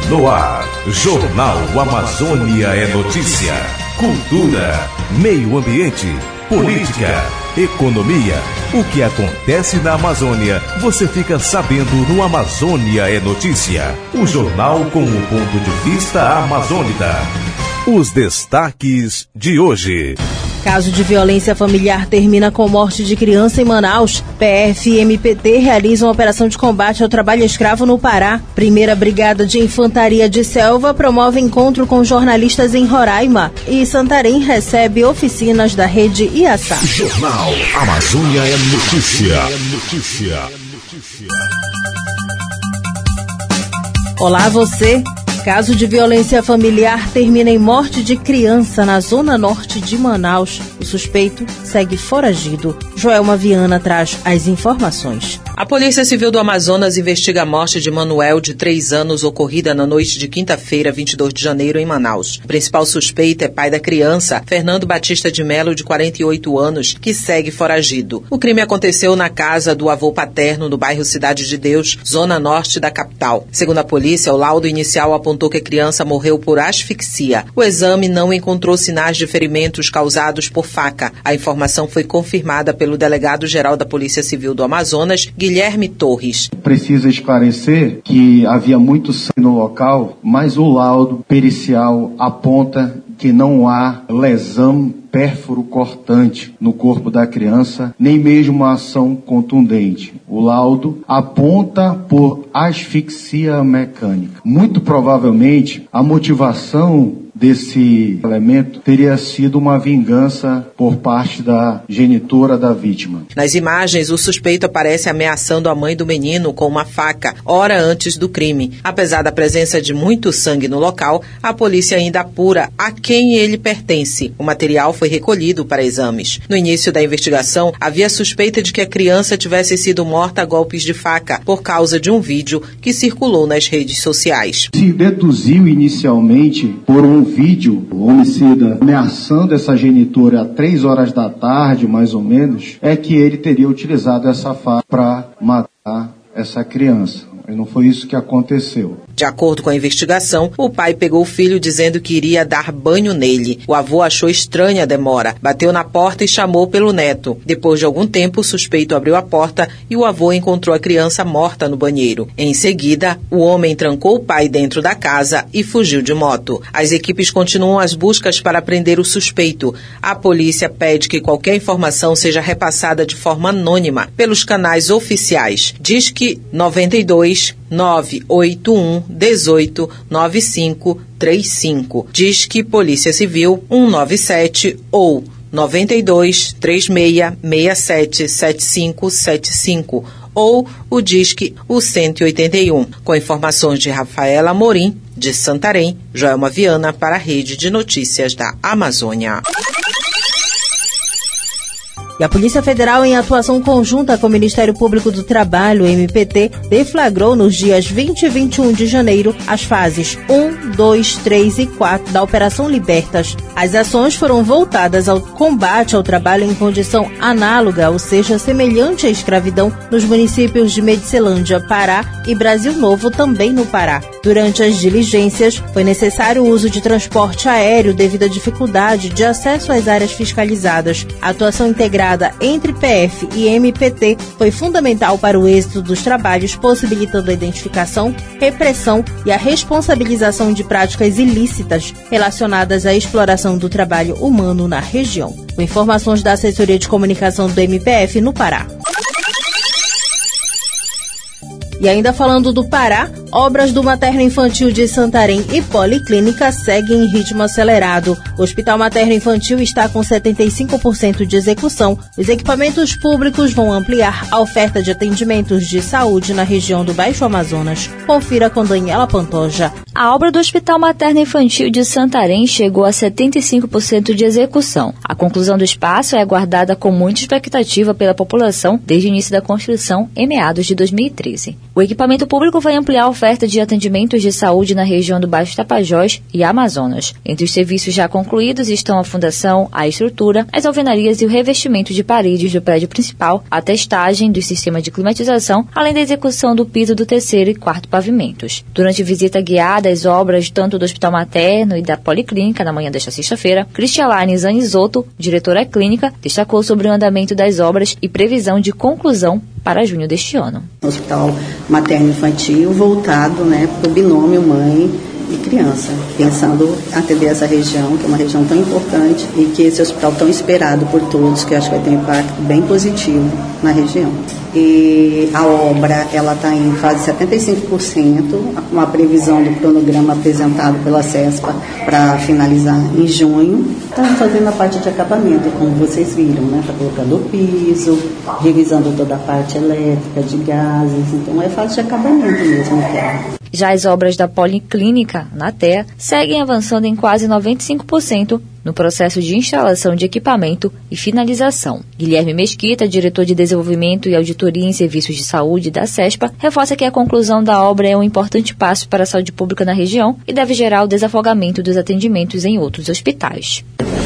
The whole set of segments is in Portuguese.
No ar, Jornal Amazônia é notícia. Cultura, meio ambiente, política, economia. O que acontece na Amazônia, você fica sabendo no Amazônia é Notícia. O jornal com o ponto de vista amazônida. Os destaques de hoje. Caso de violência familiar termina com morte de criança em Manaus. PF e MPT realizam operação de combate ao trabalho escravo no Pará. Primeira Brigada de Infantaria de Selva promove encontro com jornalistas em Roraima. E Santarém recebe oficinas da rede IASA. Jornal Amazônia é Notícia. Olá, você. Caso de violência familiar termina em morte de criança na zona norte de Manaus. O suspeito segue foragido. Joelma Viana traz as informações. A Polícia Civil do Amazonas investiga a morte de Manuel, de 3 anos, ocorrida na noite de quinta-feira, 22 de janeiro, em Manaus. O principal suspeito é pai da criança, Fernando Batista de Melo, de 48 anos, que segue foragido. O crime aconteceu na casa do avô paterno, no bairro Cidade de Deus, zona norte da capital. Segundo a polícia, o laudo inicial apontou que a criança morreu por asfixia. O exame não encontrou sinais de ferimentos causados por faca. A informação foi confirmada pelo delegado-geral da Polícia Civil do Amazonas, Guilherme Torres. Precisa esclarecer que havia muito sangue no local, mas o laudo pericial aponta que não há lesão pérfuro cortante no corpo da criança, nem mesmo uma ação contundente. O laudo aponta por asfixia mecânica. Muito provavelmente, a motivação desse elemento teria sido uma vingança por parte da genitora da vítima. Nas imagens, o suspeito aparece ameaçando a mãe do menino com uma faca, hora antes do crime. Apesar da presença de muito sangue no local, a polícia ainda apura a quem ele pertence. O material foi recolhido para exames. No início da investigação, havia suspeita de que a criança tivesse sido morta a golpes de faca por causa de um vídeo que circulou nas redes sociais. Se deduziu inicialmente por um vídeo, o homicida ameaçando essa genitora às 3 horas da tarde, mais ou menos, é que ele teria utilizado essa faca para matar essa criança. Mas não foi isso que aconteceu. De acordo com a investigação, o pai pegou o filho dizendo que iria dar banho nele. O avô achou estranha a demora, bateu na porta e chamou pelo neto. Depois de algum tempo, o suspeito abriu a porta e o avô encontrou a criança morta no banheiro. Em seguida, o homem trancou o pai dentro da casa e fugiu de moto. As equipes continuam as buscas para prender o suspeito. A polícia pede que qualquer informação seja repassada de forma anônima pelos canais oficiais. Diz que 92 981 18 95 35. Diz que Polícia Civil 197 ou 92 36 67 75 75 ou o Disque o 181. Com informações de Rafaela Amorim, de Santarém, Joelma Viana para a Rede de Notícias da Amazônia. E a Polícia Federal, em atuação conjunta com o Ministério Público do Trabalho, MPT, deflagrou nos dias 20 e 21 de janeiro as fases 1, 2, 3 e 4 da Operação Libertas. As ações foram voltadas ao combate ao trabalho em condição análoga, ou seja, semelhante à escravidão, nos municípios de Medicilândia, Pará, e Brasil Novo, também no Pará. Durante as diligências, foi necessário o uso de transporte aéreo devido à dificuldade de acesso às áreas fiscalizadas. A atuação integrada entre PF e MPT foi fundamental para o êxito dos trabalhos, possibilitando a identificação, repressão e a responsabilização de práticas ilícitas relacionadas à exploração do trabalho humano na região. Com informações da Assessoria de Comunicação do MPF no Pará. E ainda falando do Pará, obras do Materno Infantil de Santarém e Policlínica seguem em ritmo acelerado. O Hospital Materno Infantil está com 75% de execução. Os equipamentos públicos vão ampliar a oferta de atendimentos de saúde na região do Baixo Amazonas. Confira com Daniela Pantoja. A obra do Hospital Materno Infantil de Santarém chegou a 75% de execução. A conclusão do espaço é aguardada com muita expectativa pela população desde o início da construção, em meados de 2013. O equipamento público vai ampliar a oferta de atendimentos de saúde na região do Baixo Tapajós e Amazonas. Entre os serviços já concluídos estão a fundação, a estrutura, as alvenarias e o revestimento de paredes do prédio principal, a testagem do sistema de climatização, além da execução do piso do terceiro e quarto pavimentos. Durante visita guiada às obras tanto do Hospital Materno e da Policlínica na manhã desta sexta-feira, Cristialane Zanizotto, diretora clínica, destacou sobre o andamento das obras e previsão de conclusão para junho deste ano. Hospital Materno Infantil voltado para o binômio mãe e criança, pensando atender essa região, que é uma região tão importante e que esse hospital tão esperado por todos, que eu acho que vai ter um impacto bem positivo na região. E a obra ela está em fase 75%, com a previsão do cronograma apresentado pela CESPA para finalizar em junho. Estamos fazendo a parte de acabamento, como vocês viram, está colocando o piso, revisando toda a parte elétrica, de gases, então é fase de acabamento mesmo. Já as obras da Policlínica, na TEA, seguem avançando em quase 95% no processo de instalação de equipamento e finalização. Guilherme Mesquita, diretor de Desenvolvimento e Auditoria em Serviços de Saúde da CESPA, reforça que a conclusão da obra é um importante passo para a saúde pública na região e deve gerar o desafogamento dos atendimentos em outros hospitais.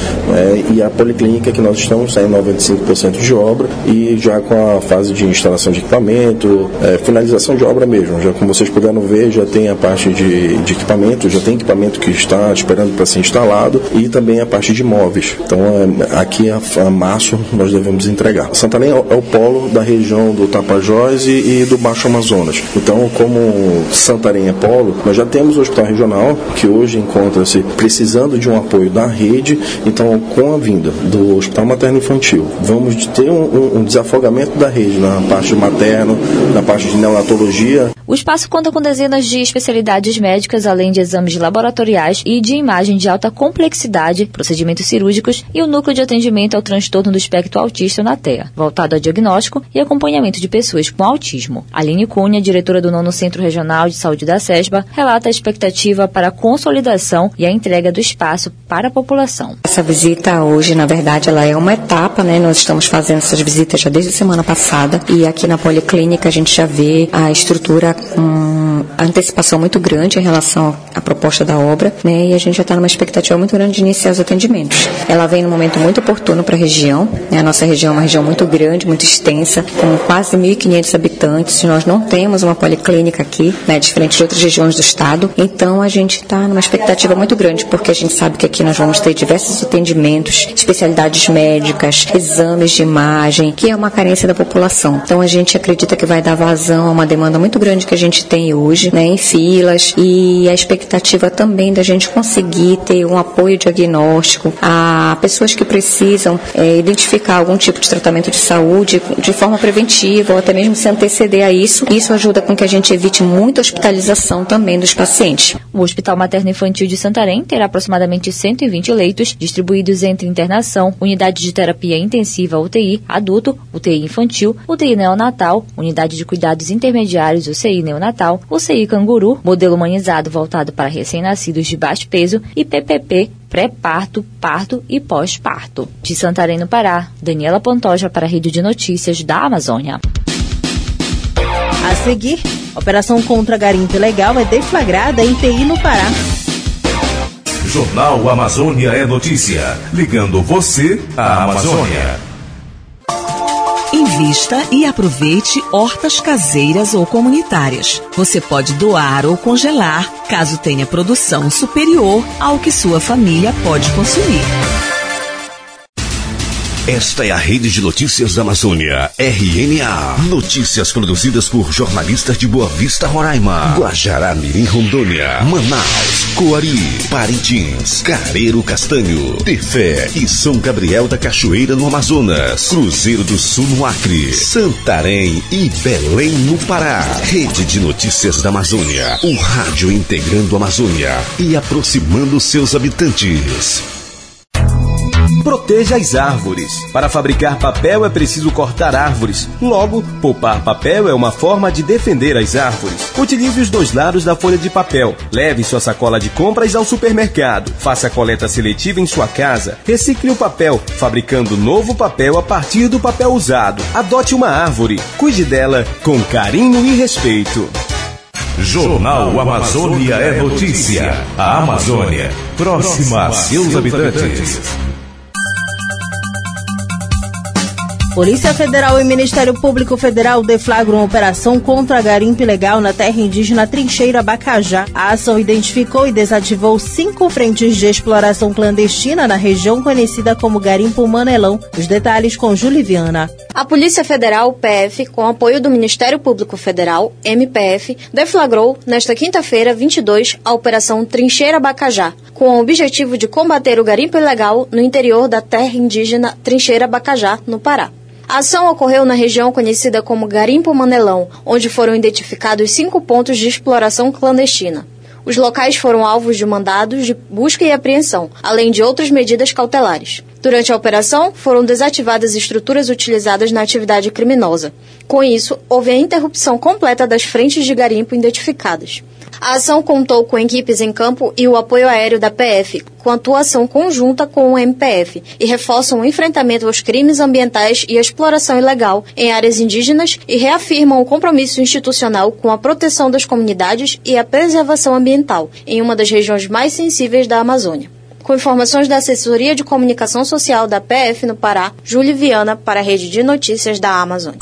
E a Policlínica, que nós estamos em 95% de obra e já com a fase de instalação de equipamento, finalização de obra mesmo. Já como vocês puderam ver, já tem a parte de equipamento, já tem equipamento que está esperando para ser instalado e também a parte de móveis. Então, aqui a março nós devemos entregar. Santarém é o polo da região do Tapajós e do Baixo Amazonas. Então, como Santarém é polo, nós já temos o hospital regional, que hoje encontra-se precisando de um apoio da rede. Então, com a vinda do Hospital Materno Infantil, vamos ter um desafogamento da rede na parte materno, na parte de neonatologia. O espaço conta com dezenas de especialidades médicas, além de exames laboratoriais e de imagem de alta complexidade, procedimentos cirúrgicos e o núcleo de atendimento ao transtorno do espectro autista na TEA, voltado a diagnóstico e acompanhamento de pessoas com autismo. Aline Cunha, diretora do 9º Centro Regional de Saúde da CESPA, relata a expectativa para a consolidação e a entrega do espaço para a população. Essa visita hoje, na verdade, ela é uma etapa, Nós estamos fazendo essas visitas já desde a semana passada e aqui na Policlínica a gente já vê a estrutura com antecipação muito grande em relação à proposta da obra, E a gente já está numa expectativa muito grande de iniciar os atendimentos. Ela vem num momento muito oportuno para a região, A nossa região é uma região muito grande, muito extensa, com quase 1.500 habitantes. Nós não temos uma policlínica aqui, diferente de outras regiões do estado. Então a gente está numa expectativa muito grande, porque a gente sabe que aqui nós vamos ter diversos atendimentos, especialidades médicas, exames de imagem, que é uma carência da população. Então a gente acredita que vai dar vazão a uma demanda muito grande que a gente tem hoje, em filas, e a expectativa também da gente conseguir ter um apoio diagnóstico a pessoas que precisam identificar algum tipo de tratamento de saúde de forma preventiva ou até mesmo se anteceder a isso. Isso ajuda com que a gente evite muita hospitalização também dos pacientes. O Hospital Materno Infantil de Santarém terá aproximadamente 120 leitos distribuídos entre internação, unidade de terapia intensiva UTI adulto, UTI infantil, UTI neonatal, unidade de cuidados intermediários UCI neonatal, UCI canguru, modelo humanizado voltado para recém-nascidos de baixo peso e PPP, pré-parto, parto e pós-parto. De Santarém, no Pará, Daniela Pantoja para a Rede de Notícias da Amazônia. A seguir, operação contra garimpo ilegal é deflagrada em TI no Pará. Jornal Amazônia é notícia, ligando você à Amazônia. Invista e aproveite hortas caseiras ou comunitárias. Você pode doar ou congelar, caso tenha produção superior ao que sua família pode consumir. Esta é a Rede de Notícias da Amazônia, RNA. Notícias produzidas por jornalistas de Boa Vista, Roraima, Guajará-Mirim, Rondônia, Manaus, Coari, Parintins, Careiro Castanho, Tefé e São Gabriel da Cachoeira, no Amazonas, Cruzeiro do Sul, no Acre, Santarém e Belém, no Pará. Rede de Notícias da Amazônia, um rádio integrando a Amazônia e aproximando seus habitantes. Proteja as árvores. Para fabricar papel é preciso cortar árvores. Logo, poupar papel é uma forma de defender as árvores. Utilize os 2 lados da folha de papel. Leve sua sacola de compras ao supermercado. Faça a coleta seletiva em sua casa. Recicle o papel, fabricando novo papel a partir do papel usado. Adote uma árvore. Cuide dela com carinho e respeito. Jornal Amazônia é notícia. A Amazônia, próxima a seus habitantes. Polícia Federal e Ministério Público Federal deflagram operação contra garimpo ilegal na terra indígena Trincheira Bacajá. A ação identificou e desativou 5 frentes de exploração clandestina na região conhecida como Garimpo Manelão. Os detalhes com Júlia Viana. A Polícia Federal, PF, com apoio do Ministério Público Federal, MPF, deflagrou, nesta quinta-feira, 22, a Operação Trincheira Bacajá, com o objetivo de combater o garimpo ilegal no interior da terra indígena Trincheira Bacajá, no Pará. A ação ocorreu na região conhecida como Garimpo Manelão, onde foram identificados 5 pontos de exploração clandestina. Os locais foram alvos de mandados de busca e apreensão, além de outras medidas cautelares. Durante a operação, foram desativadas estruturas utilizadas na atividade criminosa. Com isso, houve a interrupção completa das frentes de garimpo identificadas. A ação contou com equipes em campo e o apoio aéreo da PF, com atuação conjunta com o MPF, e reforçam o enfrentamento aos crimes ambientais e a exploração ilegal em áreas indígenas e reafirmam o compromisso institucional com a proteção das comunidades e a preservação ambiental, em uma das regiões mais sensíveis da Amazônia. Com informações da Assessoria de Comunicação Social da PF no Pará, Júlia Viana, para a Rede de Notícias da Amazônia.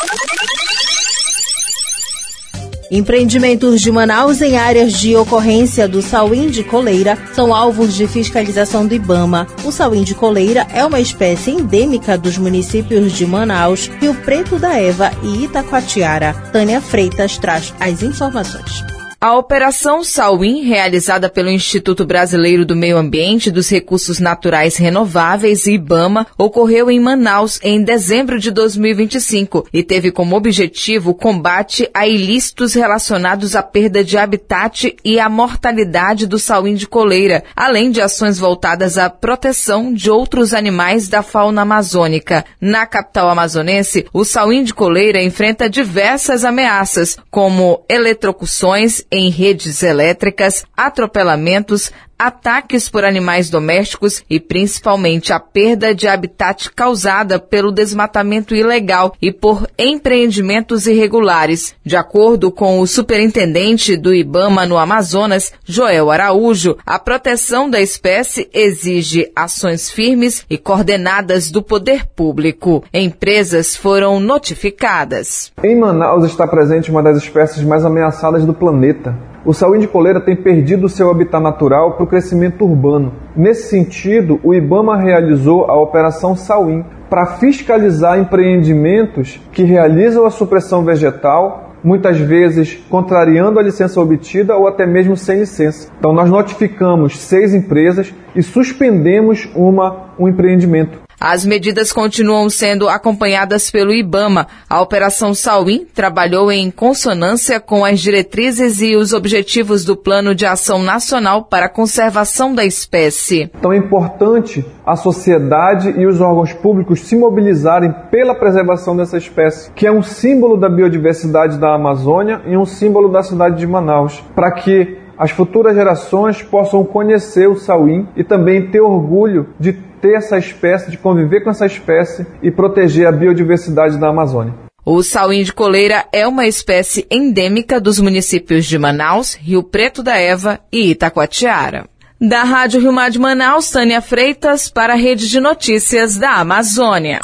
Empreendimentos de Manaus em áreas de ocorrência do Sauim de Coleira são alvos de fiscalização do IBAMA. O Sauim de Coleira é uma espécie endêmica dos municípios de Manaus, Rio Preto da Eva e Itacoatiara. Tânia Freitas traz as informações. A Operação Sauim, realizada pelo Instituto Brasileiro do Meio Ambiente e dos Recursos Naturais Renováveis, IBAMA, ocorreu em Manaus em dezembro de 2025 e teve como objetivo o combate a ilícitos relacionados à perda de habitat e à mortalidade do sauim de coleira, além de ações voltadas à proteção de outros animais da fauna amazônica. Na capital amazonense, o sauim de coleira enfrenta diversas ameaças, como eletrocuções em redes elétricas, atropelamentos, ataques por animais domésticos e principalmente a perda de habitat causada pelo desmatamento ilegal e por empreendimentos irregulares. De acordo com o superintendente do IBAMA no Amazonas, Joel Araújo, a proteção da espécie exige ações firmes e coordenadas do poder público. Empresas foram notificadas. Em Manaus está presente uma das espécies mais ameaçadas do planeta. O sauim de coleira tem perdido seu habitat natural para o crescimento urbano. Nesse sentido, o IBAMA realizou a Operação Sauim para fiscalizar empreendimentos que realizam a supressão vegetal, muitas vezes contrariando a licença obtida ou até mesmo sem licença. Então nós notificamos 6 empresas e suspendemos um empreendimento. As medidas continuam sendo acompanhadas pelo IBAMA. A Operação Sauim trabalhou em consonância com as diretrizes e os objetivos do Plano de Ação Nacional para a Conservação da Espécie. Então é importante a sociedade e os órgãos públicos se mobilizarem pela preservação dessa espécie, que é um símbolo da biodiversidade da Amazônia e um símbolo da cidade de Manaus, para que as futuras gerações possam conhecer o sauim e também ter orgulho de ter essa espécie, de conviver com essa espécie e proteger a biodiversidade da Amazônia. O sauim de coleira é uma espécie endêmica dos municípios de Manaus, Rio Preto da Eva e Itacoatiara. Da Rádio Rio Mar de Manaus, Tânia Freitas para a Rede de Notícias da Amazônia.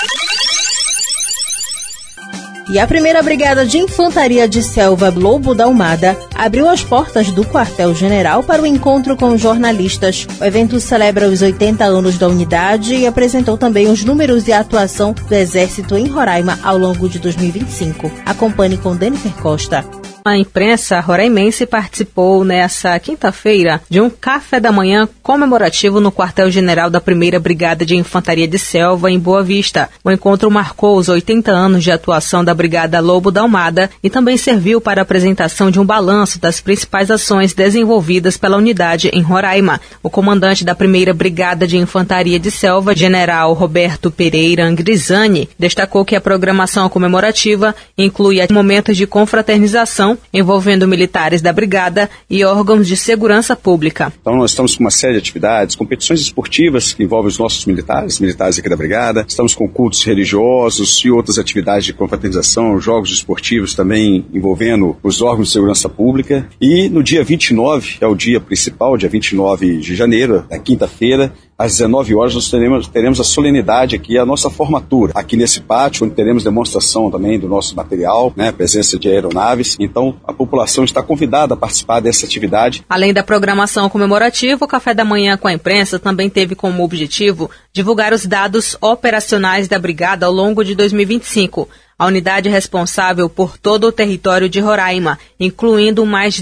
E a primeira Brigada de Infantaria de Selva Lobo da Almada abriu as portas do quartel-general para o encontro com jornalistas. O evento celebra os 80 anos da unidade e apresentou também os números e a atuação do Exército em Roraima ao longo de 2025. Acompanhe com Denifer Costa. A imprensa roraimense participou nessa quinta-feira de um café da manhã comemorativo no quartel-general da 1ª Brigada de Infantaria de Selva, em Boa Vista. O encontro marcou os 80 anos de atuação da Brigada Lobo da Almada e também serviu para a apresentação de um balanço das principais ações desenvolvidas pela unidade em Roraima. O comandante da 1ª Brigada de Infantaria de Selva, General Roberto Pereira Angrisani, destacou que a programação comemorativa inclui momentos de confraternização envolvendo militares da Brigada e órgãos de segurança pública. Então nós estamos com uma série de atividades, competições esportivas que envolvem os nossos militares aqui da Brigada, estamos com cultos religiosos e outras atividades de confraternização, jogos esportivos também envolvendo os órgãos de segurança pública. E no dia 29, que é o dia principal, dia 29 de janeiro, na quinta-feira, às 19 horas nós teremos a solenidade aqui, a nossa formatura, aqui nesse pátio, onde teremos demonstração também do nosso material, né, presença de aeronaves. Então, a população está convidada a participar dessa atividade. Além da programação comemorativa, o Café da Manhã com a imprensa também teve como objetivo divulgar os dados operacionais da Brigada ao longo de 2025. A unidade é responsável por todo o território de Roraima, incluindo mais de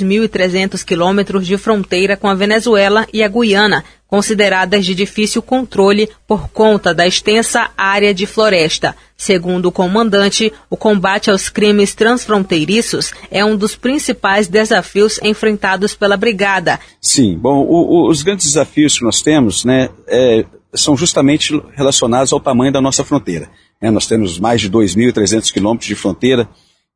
2.300 quilômetros de fronteira com a Venezuela e a Guiana, consideradas de difícil controle por conta da extensa área de floresta. Segundo o comandante, o combate aos crimes transfronteiriços é um dos principais desafios enfrentados pela Brigada. Sim, bom, os grandes desafios que nós temos, né, são justamente relacionados ao tamanho da nossa fronteira. Nós temos mais de 2.300 quilômetros de fronteira,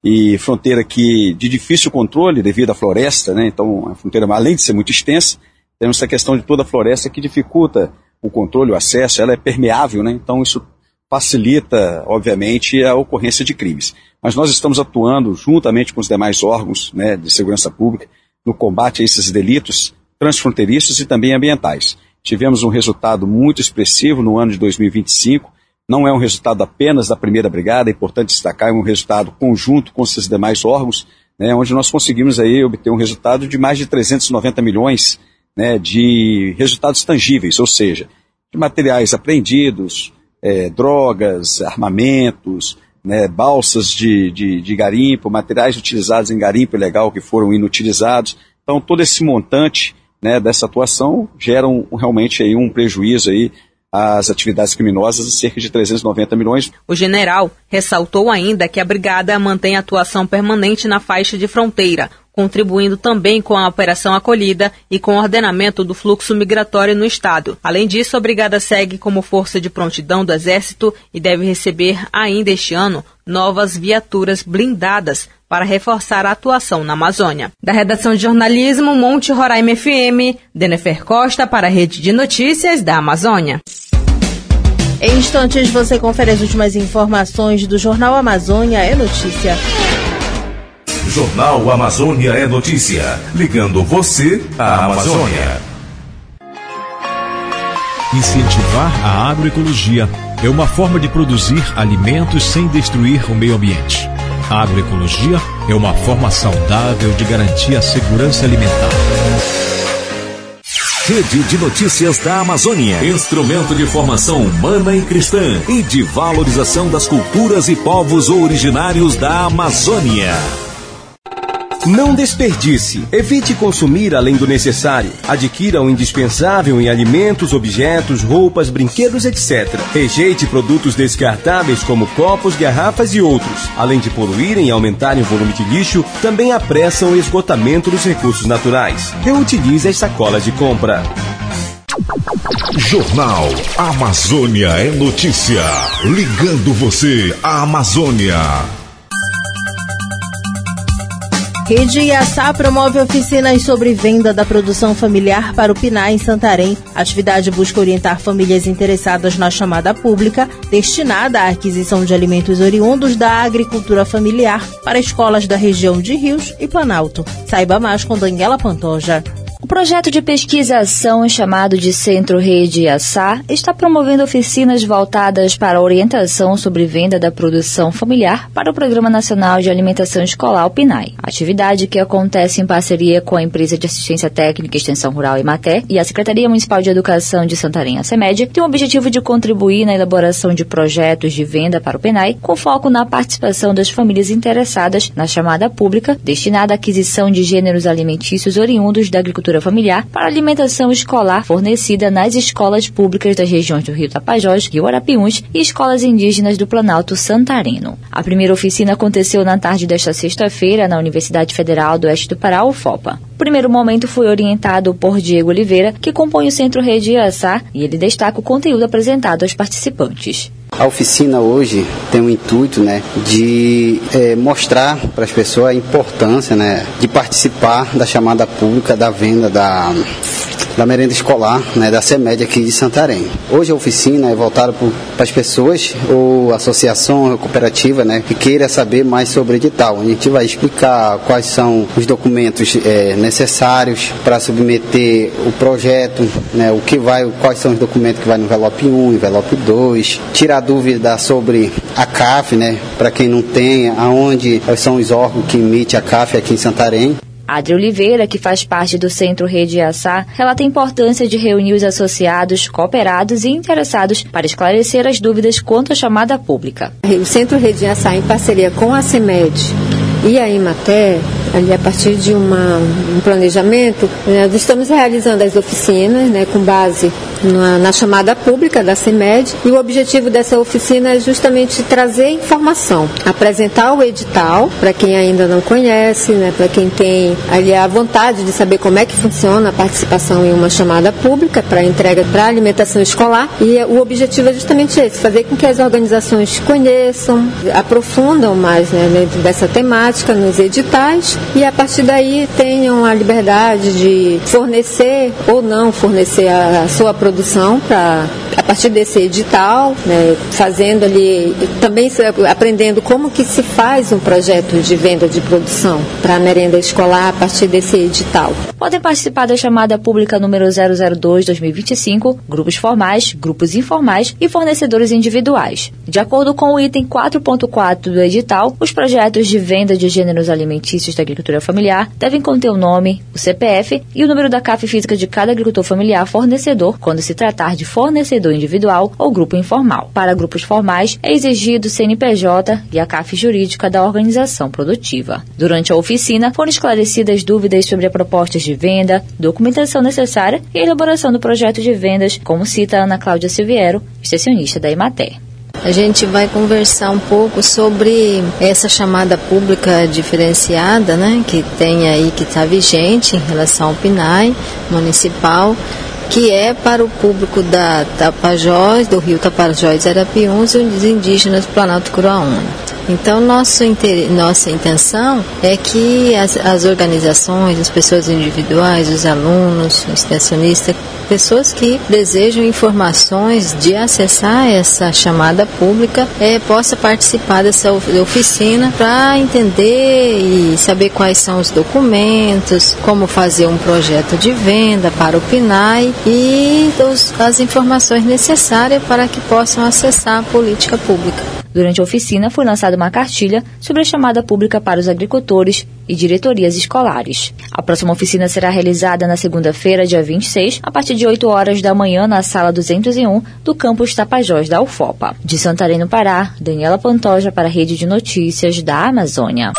e fronteira que de difícil controle devido à floresta, né? Então a fronteira, além de ser muito extensa, temos essa questão de toda a floresta que dificulta o controle, o acesso, ela é permeável, né? Então isso facilita, obviamente, a ocorrência de crimes. Mas nós estamos atuando juntamente com os demais órgãos, né, de segurança pública no combate a esses delitos transfronteiriços e também ambientais. Tivemos um resultado muito expressivo no ano de 2025, não é um resultado apenas da 1ª Brigada, é importante destacar, é um resultado conjunto com esses demais órgãos, né, onde nós conseguimos aí obter um resultado de mais de 390 milhões, né, de resultados tangíveis, ou seja, de materiais apreendidos, drogas, armamentos, né, balsas de garimpo, materiais utilizados em garimpo ilegal que foram inutilizados. Então todo esse montante, né, dessa atuação gera realmente aí um prejuízo aí às atividades criminosas de cerca de 390 milhões. O general ressaltou ainda que a Brigada mantém atuação permanente na faixa de fronteira, contribuindo também com a Operação Acolhida e com o ordenamento do fluxo migratório no estado. Além disso, a Brigada segue como força de prontidão do Exército e deve receber ainda este ano novas viaturas blindadas para reforçar a atuação na Amazônia. Da redação de jornalismo, Monte Roraima FM, Denefer Costa para a Rede de Notícias da Amazônia. Em instantes você confere as últimas informações do Jornal Amazônia é Notícia. Jornal Amazônia é Notícia, ligando você à Amazônia. Incentivar a agroecologia é uma forma de produzir alimentos sem destruir o meio ambiente. A agroecologia é uma forma saudável de garantir a segurança alimentar. Rede de Notícias da Amazônia. Instrumento de formação humana e cristã e de valorização das culturas e povos originários da Amazônia. Não desperdice. Evite consumir além do necessário. Adquira o indispensável em alimentos, objetos, roupas, brinquedos, etc. Rejeite produtos descartáveis como copos, garrafas e outros. Além de poluírem e aumentarem o volume de lixo, também apressam o esgotamento dos recursos naturais. Reutilize as sacolas de compra. Jornal Amazônia é Notícia. Ligando você à Amazônia. Rede Iaçá promove oficinas sobre venda da produção familiar para o Piná, em Santarém. A atividade busca orientar famílias interessadas na chamada pública, destinada à aquisição de alimentos oriundos da agricultura familiar para escolas da região de Rios e Planalto. Saiba mais com Daniela Pantoja. projeto de pesquisação chamado de Centro Rede Assar está promovendo oficinas voltadas para a orientação sobre venda da produção familiar para o Programa Nacional de Alimentação Escolar, o PNAE. A atividade, que acontece em parceria com a Empresa de Assistência Técnica e Extensão Rural Emater e a Secretaria Municipal de Educação de Santarém, a SEMED, tem o objetivo de contribuir na elaboração de projetos de venda para o PNAE, com foco na participação das famílias interessadas na chamada pública destinada à aquisição de gêneros alimentícios oriundos da agricultura familiar para alimentação escolar fornecida nas escolas públicas das regiões do Rio Tapajós, Rio Arapiuns e escolas indígenas do Planalto Santareno. A primeira oficina aconteceu na tarde desta sexta-feira na Universidade Federal do Oeste do Pará, UFOPA. O primeiro momento foi orientado por Diego Oliveira, que compõe o Centro Rede Assar, e ele destaca o conteúdo apresentado aos participantes. A oficina hoje tem o intuito, de mostrar para as pessoas a importância, de participar da chamada pública da venda da merenda escolar, da SEMED aqui de Santarém. Hoje a oficina é voltada para as pessoas ou associação ou cooperativa, que queira saber mais sobre o edital. A gente vai explicar quais são os documentos necessários para submeter o projeto, quais são os documentos que vai no envelope 1, envelope 2, tirar dúvida sobre a CAF, para quem não tem, aonde são os órgãos que emitem a CAF aqui em Santarém. Adri Oliveira, que faz parte do Centro Rede Assar, relata a importância de reunir os associados, cooperados e interessados para esclarecer as dúvidas quanto à chamada pública. O Centro Rede Assar, em parceria com a SEMED e a Emater, ali a partir de um planejamento, nós estamos realizando as oficinas, com base na chamada pública da SEMED, e o objetivo dessa oficina é justamente trazer informação, apresentar o edital para quem ainda não conhece, para quem tem ali a vontade de saber como é que funciona a participação em uma chamada pública para entrega para alimentação escolar, e o objetivo é justamente esse, fazer com que as organizações conheçam, aprofundam mais dentro dessa temática nos editais, e a partir daí tenham a liberdade de fornecer ou não fornecer a sua produção a partir desse edital, fazendo ali, também aprendendo como que se faz um projeto de venda de produção para a merenda escolar a partir desse edital. Podem participar da chamada pública número 002-2025, grupos formais, grupos informais e fornecedores individuais. De acordo com o item 4.4 do edital, os projetos de venda de gêneros alimentícios da agricultura familiar devem conter o nome, o CPF e o número da CAF física de cada agricultor familiar fornecedor, quando se tratar de fornecedor individual ou grupo informal. Para grupos formais, é exigido o CNPJ e a CAF jurídica da organização produtiva. Durante a oficina, foram esclarecidas dúvidas sobre a proposta de venda, documentação necessária e a elaboração do projeto de vendas, como cita a Ana Cláudia Silviero, extensionista da Emater. A gente vai conversar um pouco sobre essa chamada pública diferenciada, que tem aí, que está vigente em relação ao PNAE municipal, que é para o público da Tapajós, do Rio Tapajós e Arapiuns e os indígenas do Planalto Curuaúna. Então, nossa intenção é que as organizações, as pessoas individuais, os alunos, os extensionistas, pessoas que desejam informações de acessar essa chamada pública, possa participar dessa oficina para entender e saber quais são os documentos, como fazer um projeto de venda para o PNAE e as informações necessárias para que possam acessar a política pública. Durante a oficina, foi lançada uma cartilha sobre a chamada pública para os agricultores e diretorias escolares. A próxima oficina será realizada na segunda-feira, dia 26, a partir de 8 horas da manhã, na sala 201 do campus Tapajós da UFOPA. De Santarém, no Pará, Daniela Pantoja para a Rede de Notícias da Amazônia.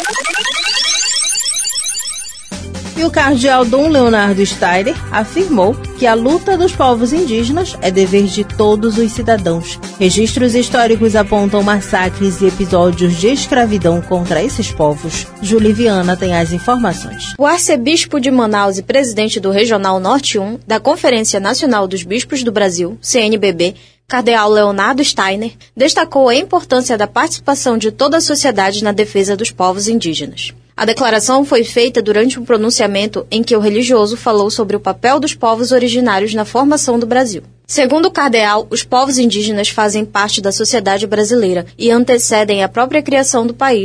E o cardeal Dom Leonardo Steiner afirmou que a luta dos povos indígenas é dever de todos os cidadãos. Registros históricos apontam massacres e episódios de escravidão contra esses povos. Júlia Viana tem as informações. O arcebispo de Manaus e presidente do Regional Norte 1 da Conferência Nacional dos Bispos do Brasil, CNBB, cardeal Leonardo Steiner, destacou a importância da participação de toda a sociedade na defesa dos povos indígenas. A declaração foi feita durante um pronunciamento em que o religioso falou sobre o papel dos povos originários na formação do Brasil. Segundo o cardeal, os povos indígenas fazem parte da sociedade brasileira e antecedem a própria criação do país.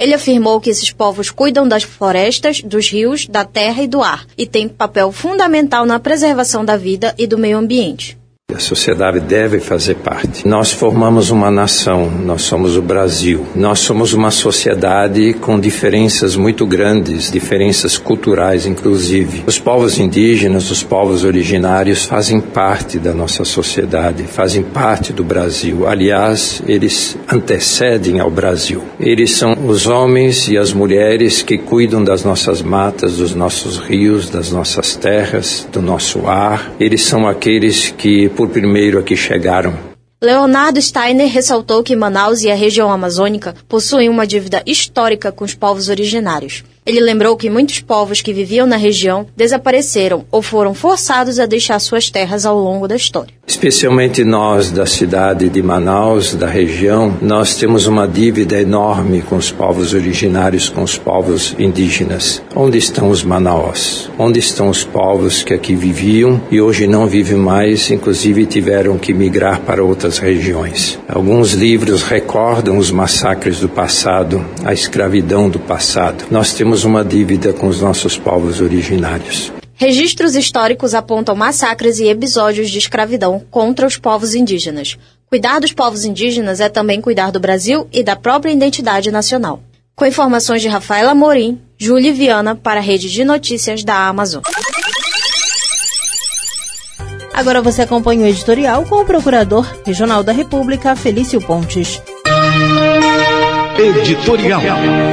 Ele afirmou que esses povos cuidam das florestas, dos rios, da terra e do ar, e têm papel fundamental na preservação da vida e do meio ambiente. A sociedade deve fazer parte. Nós formamos uma nação, nós somos o Brasil. Nós somos uma sociedade com diferenças muito grandes, diferenças culturais inclusive. Os povos indígenas, os povos originários fazem parte da nossa sociedade, fazem parte do Brasil. Aliás, eles antecedem ao Brasil. Eles são os homens e as mulheres que cuidam das nossas matas, dos nossos rios, das nossas terras, do nosso ar. Eles são aqueles que por primeiro aqui chegaram. Leonardo Steiner ressaltou que Manaus e a região amazônica possuem uma dívida histórica com os povos originários. Ele lembrou que muitos povos que viviam na região desapareceram ou foram forçados a deixar suas terras ao longo da história. Especialmente nós da cidade de Manaus, da região, nós temos uma dívida enorme com os povos originários, com os povos indígenas. Onde estão os Manaus? Onde estão os povos que aqui viviam e hoje não vivem mais, inclusive tiveram que migrar para outras regiões? Alguns livros recordam os massacres do passado, a escravidão do passado. Nós temos uma dívida com os nossos povos originários. Registros históricos apontam massacres e episódios de escravidão contra os povos indígenas. Cuidar dos povos indígenas é também cuidar do Brasil e da própria identidade nacional. Com informações de Rafaela Amorim, Júlia Viana para a Rede de Notícias da Amazon. Agora você acompanha o editorial com o Procurador Regional da República, Felício Pontes. Editorial.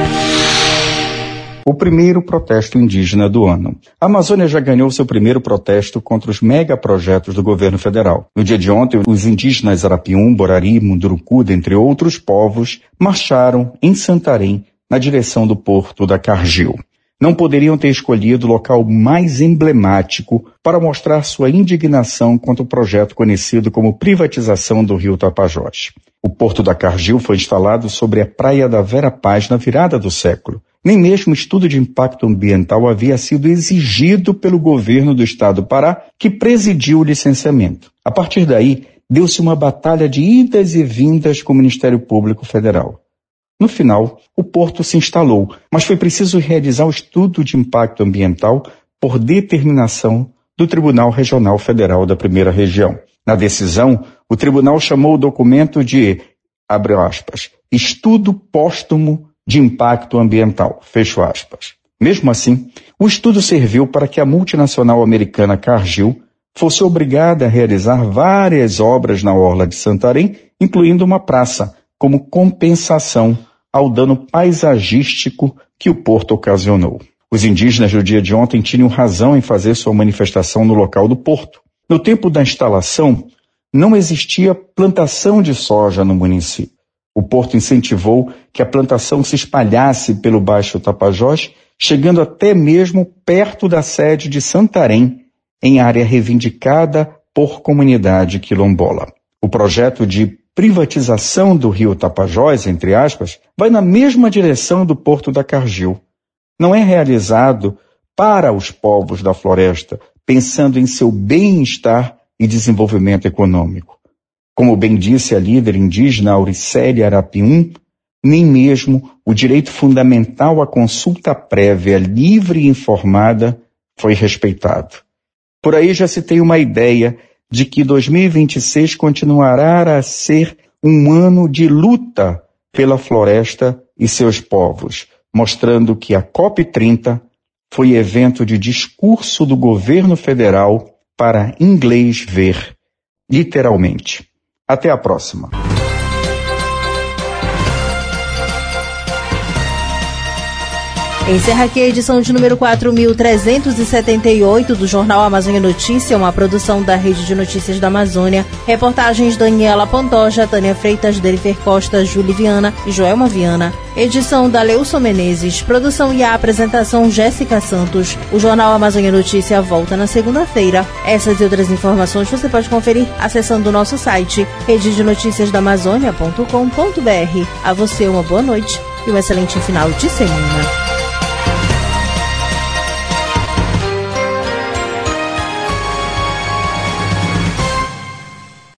O primeiro protesto indígena do ano. A Amazônia já ganhou seu primeiro protesto contra os megaprojetos do governo federal. No dia de ontem, os indígenas Arapiuns, Borari, Munduruku, dentre outros povos, marcharam em Santarém na direção do porto da Cargill. Não poderiam ter escolhido o local mais emblemático para mostrar sua indignação contra o projeto conhecido como privatização do rio Tapajós. O porto da Cargill foi instalado sobre a praia da Vera Paz na virada do século. Nem mesmo estudo de impacto ambiental havia sido exigido pelo governo do estado do Pará, que presidiu o licenciamento. A partir daí, deu-se uma batalha de idas e vindas com o Ministério Público Federal. No final, o porto se instalou, mas foi preciso realizar o estudo de impacto ambiental por determinação do Tribunal Regional Federal da Primeira Região. Na decisão, o tribunal chamou o documento de, abre aspas, estudo póstumo de impacto ambiental, fecho aspas. Mesmo assim, o estudo serviu para que a multinacional americana Cargill fosse obrigada a realizar várias obras na orla de Santarém, incluindo uma praça, como compensação ao dano paisagístico que o porto ocasionou. Os indígenas do dia de ontem tinham razão em fazer sua manifestação no local do porto. No tempo da instalação, não existia plantação de soja no município. O porto incentivou que a plantação se espalhasse pelo Baixo Tapajós, chegando até mesmo perto da sede de Santarém, em área reivindicada por comunidade quilombola. O projeto de privatização do rio Tapajós, entre aspas, vai na mesma direção do porto da Cargill. Não é realizado para os povos da floresta, pensando em seu bem-estar e desenvolvimento econômico. Como bem disse a líder indígena Auricélia Arapiuns, nem mesmo o direito fundamental à consulta prévia, livre e informada foi respeitado. Por aí já se tem uma ideia de que 2026 continuará a ser um ano de luta pela floresta e seus povos, mostrando que a COP30 foi evento de discurso do governo federal para inglês ver, literalmente. Até a próxima. Encerra aqui a edição de número 4.378 do Jornal Amazônia Notícia, uma produção da Rede de Notícias da Amazônia. Reportagens Daniela Pantoja, Tânia Freitas, Derifer Costa, Júlia Viana e Joelma Viana. Edição da Leilson Menezes. Produção e a apresentação Jéssica Santos. O Jornal Amazônia Notícia volta na segunda-feira. Essas e outras informações você pode conferir acessando o nosso site rededenoticiasdaamazônia.com.br. A você uma boa noite e um excelente final de semana.